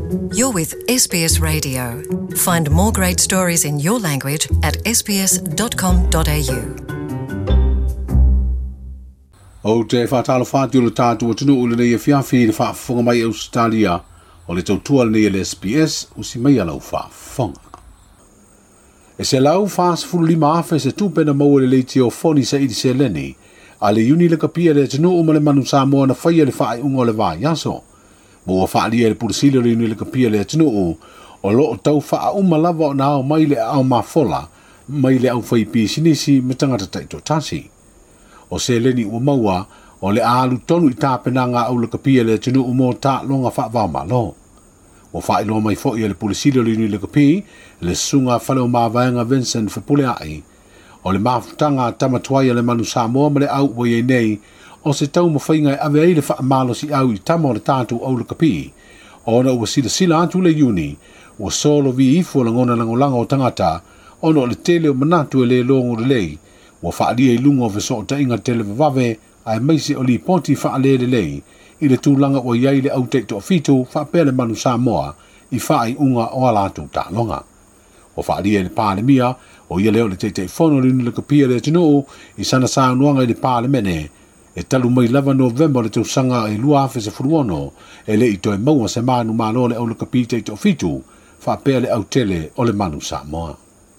You're with SBS Radio. Find more great stories in your language at sbs.com.au. O te whātalo whātio le tātua tunu ule nei e whiawhi le whaafonga mai Australia o le tautua nei le SBS usi mai alau whaafonga. E se lau whaasfuru lima awhe se tūpena mau le leiti o foni sa idi se leni a le uni le kapia le tunu uma le manu Samoa na whaia le whaai ungo le vā yaso. Mo whaalia le purisilo le uni le kapia le tunu o lo o tau wha uma lava o nao mai le au mafola mai le au whaipi sinisi me tangata taito tasi. O se leni ua maua o le alu tonu i tāpenanga au le kapia le tunu umo tā longa whaavau malo. O whailo mai fo i le pulisilo le uni le kapi le sunga whaleo mawaenga Vincent Fapule ai. O le mafutanga tamatuai le manu Samoa ma le au ua nei o se tau mawhainga e ave ai le whaamalo si au i tamo le tātu au le kapi. O na ua sila atu le uni ua solo vi ifu la ngona langolanga o tangata o no le tele o manatu e le longo le lei. Wa whaalia i lungo ve so ta inga tele vave ai maise o li poti whaale le lei i le tūlanga o iai le au teito o fitu whaapele manu Samoa i whaai unga o alatu ta longa. O whaalia le pāle mia o ia leo le teitei whono linu le kapia le tino i sana saunuanga i le pāle mene e talu mai lava November le tausanga e lua awhe se furuono e le i toi maua se manu malo le au le kapia teito o fitu whaapele au tele o le manu Samoa.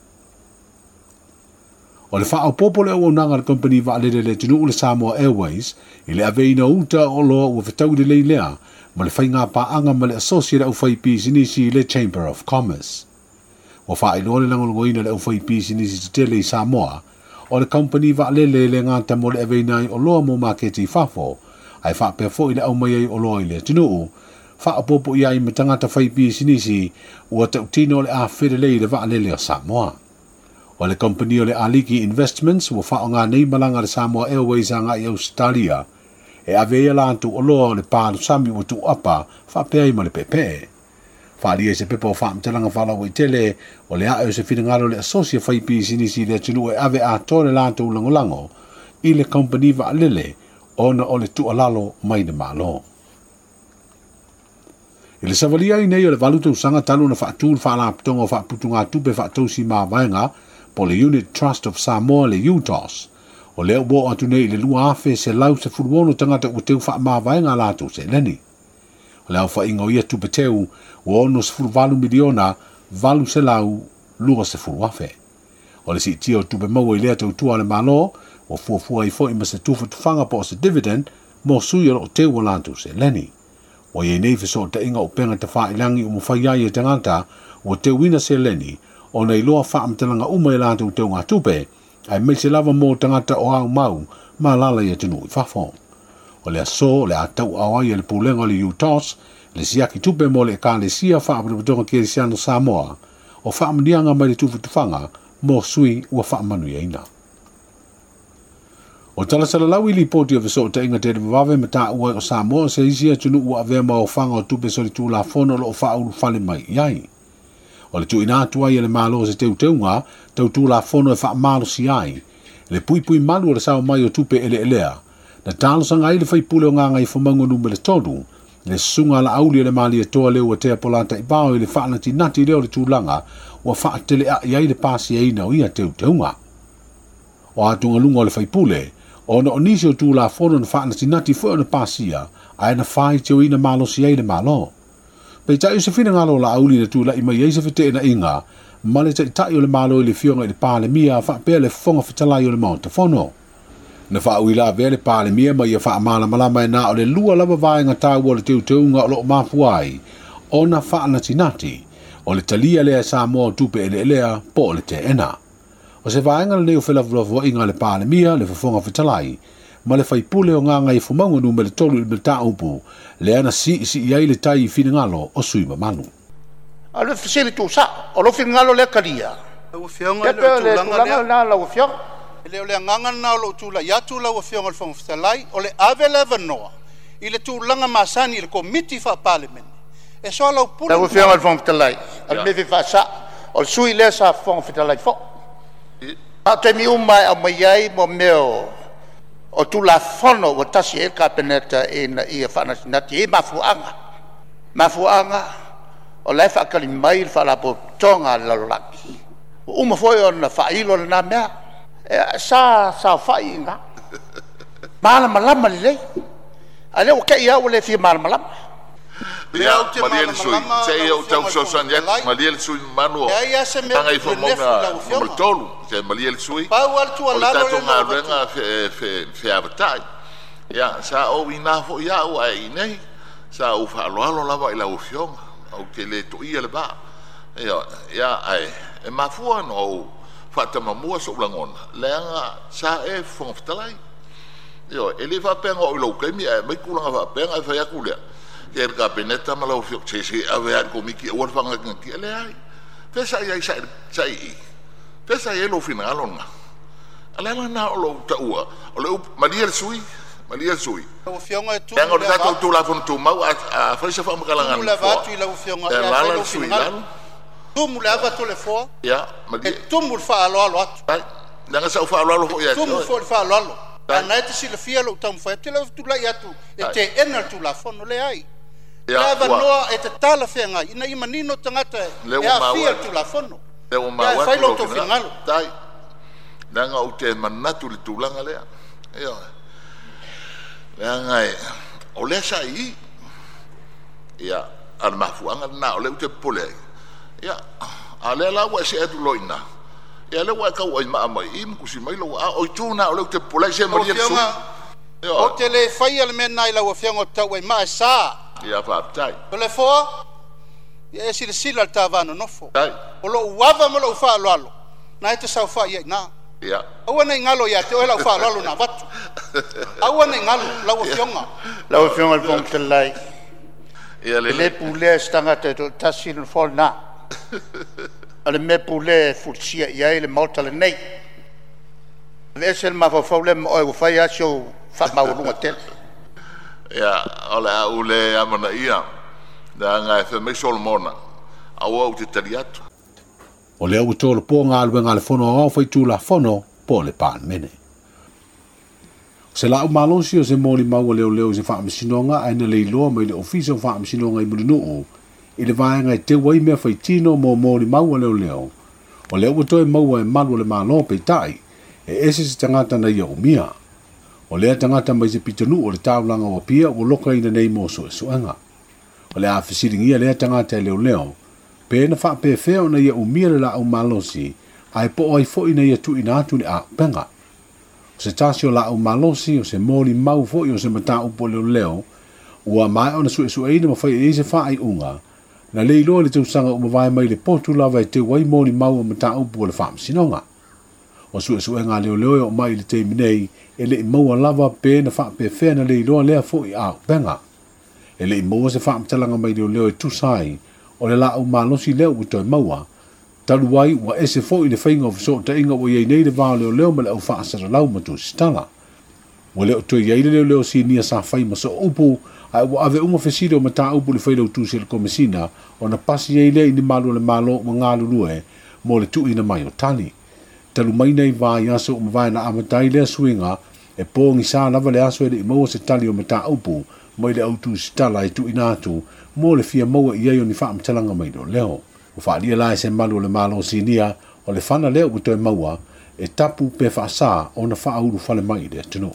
O le wha au popole au nanga le company wa alele le tunu le Samoa Airways i le aveina uta o loa ua whetau le leilea ma le whainga paanga ma le associate au whaipi sinisi le Chamber of Commerce. O wha ilo le langologoina le au whaipi sinisi te tele i Samoa o le company wa alele le ngata mo le aveina o loa mo maketi fafo ai wha perfo i le au mai o loa i le tunu wha au popo i ai me tangata whaipi sinisi ua tautino le a whirelei le wa alele o Samoa. O le company o le Aliki Investments ua whaonga nei malanga le Samoa Airways anga i Australia e avea lantu o loa o le pālu sami o tu apa whapea i ma le pepe. Whaalia se pepa o whaamtelanga whalau i tele o le ae o se whiringaro le asosia whaipi sinisi le tunu e ave a tore lantu langolango i le company wa alele ona o le tualalo mai na malo. I le savalia i nei o le valuta usanga talu na whaatul whaalaptonga o whaaputunga tupe whaatausi maa vaenga po le Unit Trust of Samoa le UTOS, o leo bo atu nei le lua afe se lau se furuono tangata ua teu wha mawaenga lātou se leni. O leo wha ingo ia tupe teu, ua ono se furuvalu miliona, valu se lau, lua se furu afe. O le si tio tupe maua i lea tau tua le malo, o fuafua i fo ima se tufa tufanga po se dividend, mo sui o teu o lātou se leni. O ye nei fiso ta inga o penga te wha ilangi o mawhaiai e tangata, o teu wina se leni, o nei loa whaamtalanga umai lātou teu ngā tupe, ai mei se lava mō tangata o au mau, ma lala ia tunu i whafo. O le aso, le atau awai e le pūlenga le UTOS, le siaki tupe mo le ka le sia whaaparupatonga kia siano Samoa, o whaamanianga mai le tufutufanga, mō sui ua whaamanu ina. O talasala lau i li poti o viso ta inga te vave me ta ua o Samoa se isia tunu ua avea ma o whanga o tupe soli tū la fono lo o whaulu whale mai iai. O le tu ina atua i le malo se teu teunga, tau tū la fono e wha malo si ai. Le pui pui malu o le sao mai o tupe ele elea. Na talo sanga i le whaipule o nganga i whamango nume le todu, le sunga la auli le mali e toa leo o tea polata i bao i le whaanati nati leo le tūlanga, ua wha tele a i ai le pasi e ina o ia teu teunga. O atunga lunga o le whaipule, o na onisi o tū la fono na whaanati nati fo o na pasia, ai na whai teo ina malo si ai le malo. Pei tai se fina ngalo la auli na tula i mai eise fete na inga, ma le tai o le malo i le fionga i le pāle mia a wha le fonga fitalai o le maunta fono. Na wha ui la vea le pāle mia mai a wha amala malama e na o le lua lava vaenga tāu o le teu teunga o lo mafuai, o na wha anatinati, o le talia lea Samoa tupe ele elea po o le te ena. O se vaenga le neo whelawlawa inga le pāle mia le fonga fitalai, ma le whaipule o nganga i fumaunga nu me le tolu i le ta upu, le ana si iai le tai i fina ngalo o sui mamanu. A le fisili tu sa, o lo fina ngalo le karia. Ua fionga le tulanga na la ufio. Le le nganga na lo tula ya tula ua fionga le fonga fitalai, o le ave leva noa, i le tulanga masani i le komiti fa parliament. E so la upula. La fionga le fonga fitalai. Al me fa sa, o sui le sa fonga fitalai fo. A te mi umai a mai ai mo meo, o tu la fono o tasi e ka peneta e na ia whana sinati e mafuanga. Mafuanga o lai whaakali mai whalapo tonga lalolaki. Uma foi ona whailo na mea, sa whai inga. Malama lama lilei. Ale o kei au le fi malama lama. Ia, Mariel Sui, sei au tau sosan yak, Mariel Sui manu, tanga i whamonga maltolu, te Mariel Sui, o le tatonga renga fe avatai. Ia, sa o ina fo ia o ai nei, sa o whaaloalo lava i lau fionga, au te le to ia le ba. Ia, ai, e mafua no au whatamamua so ulangona, leanga sa e whangaftalai. Ia, e le whapenga o ilau kaimi, mai kulanga whapenga e whaiaku lea. Ia ka peneta malau fiok tese ave an komiki o wanga ki le ai pesa ia sai pesa ia lo finalonga ala na o lo taua o le Mariel Sui o fionga tu tengo da tu la fon tu mau a faisa fa makalangan tu la va tu la fionga ia lo finalo tu mu la va tu le fo ia tu mu fa alo ai nga sa fa alo ia tu mu fa alo ana te sila fia lo tam fa te la tu la ia tu e te ener tu la fon le ai Leva noa e te tala whenga, ina ima nino tangata e a fia tu la fono. Leo maua e whailo to whingalo. Tai, nanga o te manatu le tūlanga lea. Eo, nanga e, o lea sa i, ia, ar mafuanga na, o lea te pole ai. Ia, a lea lawa e se etu loina. Ia lea wa kau ai maa mai, i mkusi mai lo, a oi tūna o lea te pole ai se Mariel Sui. O te le whaia le mena i lawa whianga tau ai maa saa. Ia whaaptai. O le foa, ia e sila le tāwano nofo. O lo uava mo lo uwha alo. Na e te sau wha ia na. Ia. Aua nei ngalo ia te o la uwha alo na watu. Aua nei ngalo, laua fionga. Laua fionga le fong te lai. Ia le pule stanga te tasi le fol na. Ale me pule fulsia ia le mauta le nei. Le sel ma fa faule mo o fa ia show fa ma o lunga tel. Ia, ole a ule amana ia, da ngai fe me solmona, au au te tari atu. O le au tōle pō ngā lue ngā le whono au whai tū la whono, pō le pān mene. Se la au malosi o se mōli maua leo se whaamisinonga, aina le iloa mai le ofisa o whaamisinonga i murinuu, i le vaenga i te wai mea whai tino mō mōli maua leo. O le au toi maua e malu le malo pe tai, e ese se tangata na ia umia. O lea tangata mai se pitanu o le taulanga o pia o loka ina nei mo so suanga. O le a fisiringia lea tangata e leo, pe na wha pe feo na ia umia le la au malosi, ai po ai fo ina ia tu ina atu le a penga. O se tasi o la au malosi, o se mōli mau fo i o se mata upo leo, ua mai o na su ina ma whai e se wha ai unga, na le iloa le tausanga umawai mai le potu lava e te wai mōli mau o mata upo le wha msinonga. O su ngā leo o mai le te minei, e le maua lava pe na wha pe whea na le iloa lea fo i au benga. E le maua se wha mtalanga mai leo e tusai, o le la au malosi leo u toi maua, talu wai wa ese fo i le whainga o fiso ta inga o iei nei le vāo leo ma le au wha asara lau matu stala. Wa leo toi iei leo si nia sa whai ma so upu, ai wa ave unga whesire o mata upu le whailau tusi le komisina, o na pasi iei le ini malu le malo wa ngā lulue, mo le tu ina mai o tali. Talu mai nei vai aso o mawai na amatai lea suinga, e pōngi sā lava le aso e le i maua se tali o mata upu, mai le autu stala i tu inatu, mo le fia maua i eio ni wha amtalanga mai leo. O wha lia lai se malu le malo sinia, o le whana leo utoe maua, e tapu pe wha sā o na wha auru whale mai le tino.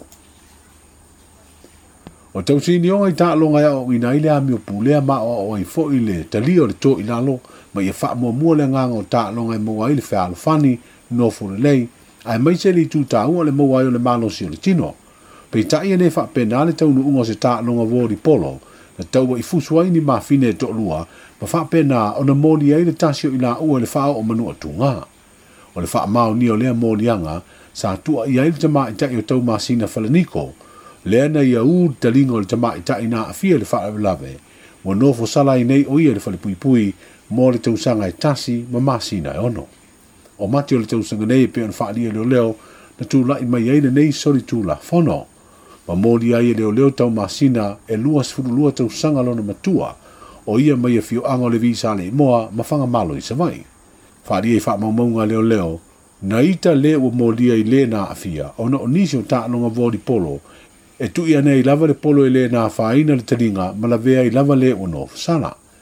O tau sini o ngai tā longa ia o ina ile ami o pulea ma o i fo i le tali o le tō i lalo, ma i wha mua le nganga o tā longa i mua i le wha alufani, no fu le lei, ai mai se li tu ta o le mo ai o le malo si o le tino. Pe tai ne fa penale tau no ungo se ta longa vori polo, na tau i fusu ai ni ma fine to lua, ma fa pena o na moli ai le tasio i la o le fa o manu atunga. O le fa mau ni o le moli anga, sa tu ai ai te mai tai o tau ma sina falaniko, le na ia u talingo le tamai tai na afia le fa lave. Mo no fo sala i nei o ia le fa le pui mo le tau sanga i tasi ma ma sina e ono. O mati o le tausanga nei pe on whaalia leo, na tū lai mai eina nei sori tū la whono. Ma mōli ai leo tau masina e lua sfuru tausanga lona matua, o ia mai e fio anga o le visa le moa ma whanga malo i savai. Whaalia i wha maumaunga leo, na ita le o mōli ai le na afia, o na o nisi o tālonga vori polo, e tu ia nei lava le polo e le na whaina le taringa, ma la vea i lava le o no fsala.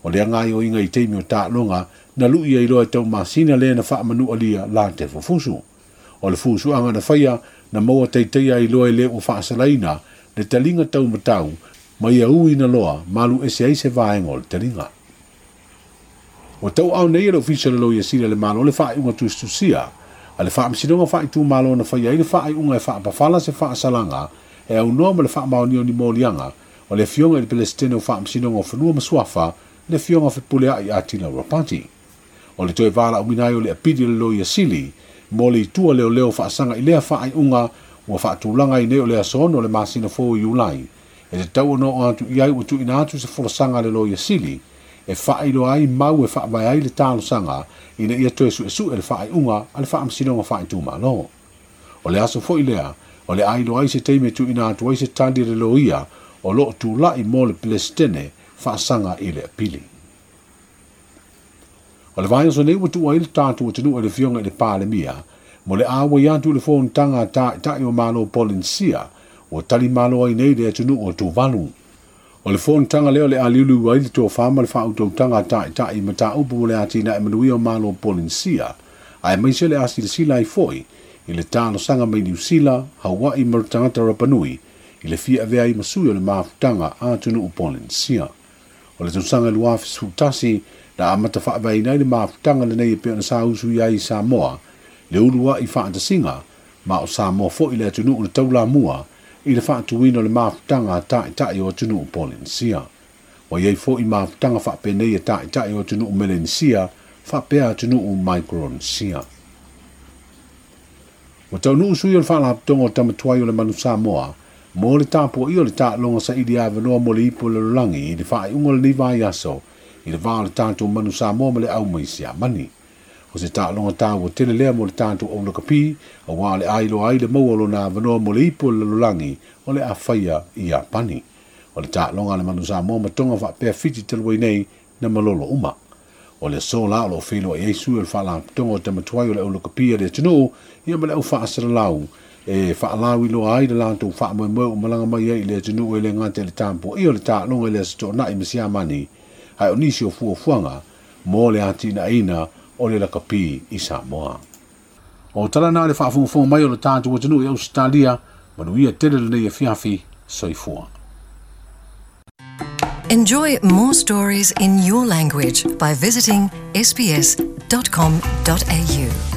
O le ngai o inga I teimi o tā longa na lu ia I loa tau masina le na wha manu alia la te fufusu. O le fusu anga na whaia na maua teiteia I loa le o wha asalaina le talinga tau matau ma ia ui na loa malu ese se vaenga o le talinga. O tau au nei le ofisa le lo ia sila le malo le wha iunga tustusia a le wha msidonga wha I tu malo na whaia I le wha iunga e wha pawhala se wha asalanga e au noa ma le wha maonio ni molianga o le fionga I le Palestine o wha msidonga o whanua maswafa le fionga fe pulea I atila rapati. O le toe vala uminai o le apidi le lo ia sili mo le itua leo leo wha asanga I lea wha iunga ua wha tūlanga I ne o le asono le masina fō I ulai e te tau no o atu iai o tu ina atu se folasanga le lo ia sili e whaeilo ai mau e whaavai ai le tālo sanga ina ia toe su e le whae unga a le whaamsinonga whae tūma lo. O le aso fo I lea, o le ailo ai se teime tu ina atu ai se tandi le lo ia o lo tu lai mo le Palestine whaasanga I le apili. O le vai o so nei watu ai le tātu o tenu e le fionga I le pāle mia, mo le awa I atu le fōn tanga ta I o malo polinsia o tali malo ai nei le tenu o tu valu. O le fōn tanga leo le aliulu wai le tō whama le whautau tanga ta I mata upu le atina e manui o malo polinsia. Ai mai se le asi le sila I foi, I le tāno sanga mai New Zealand, Hawaii marutangata Rapanui, I le fia vea I masui o le mafutanga a tunu o polinsia. O le tōsanga luafis futasi, na amata whaavai nei le mafutanga le nei e pia na sa usu ia I Samoa, le ulua I whaatasinga, ma o Samoa fo I le tunu o le taula mua, I le whaatuino le mafutanga tai o tunu o polinsia. O iei fo I mafutanga whaapenei e tai o tunu o melensia, whaapea tunu o micronsia. O tau nuu sui o le whaalaptonga o tamatuai o le manu Samoa, mo le tāpua I o le tālonga sa ili avanoa mo le ipo le lulangi I le whae unga le nivai aso, I le wha le tātou manu Samoa ma le au maisia mani. O se tālonga tāu o tele lea mo le tātou o lakapi, a wā le ailo ai le maualo na avanoa mo le ipo le lulangi o le awhaia I a pani. O le tālonga le manu Samoa matonga whaapea fiti talwai nei na malolo uma. O le sola o lo whilo e eisu e le whaalaptonga o tamatuai o le au lakapi a le tunu, ia ma le au whaasara lau, e whaalawi lo ai le lantou whaamoe o malanga mai I le tunu e le ngate le tāmpua I o le tālonga le sato na I masia mani, ai o nisi o fuanga, mo le atina ina o le lakapi I Samoa. O talana le whaafunga mai o le tātu o tunu I Australia, manuia tele le nei e fiafi soifua. Enjoy more stories in your language by visiting sbs.com.au.